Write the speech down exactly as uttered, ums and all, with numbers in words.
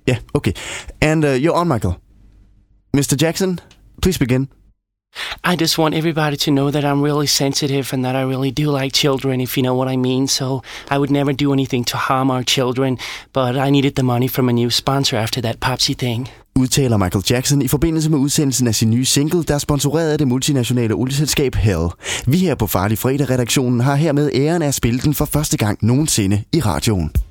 Yeah, okay. And uh, you're on, Michael. Mister Jackson, please begin. I just want everybody to know that I'm really sensitive and that I really do like children, if you know what I mean. So I would never do anything to harm our children, but I needed the money from a new sponsor after that Popsy thing. Udtaler Michael Jackson i forbindelse med udsendelsen af sin nye single, der er sponsoreret af det multinationale olieselskab Hell. Vi her på Farlig Fredag-redaktionen har hermed æren af at spille den for første gang nogensinde i radioen.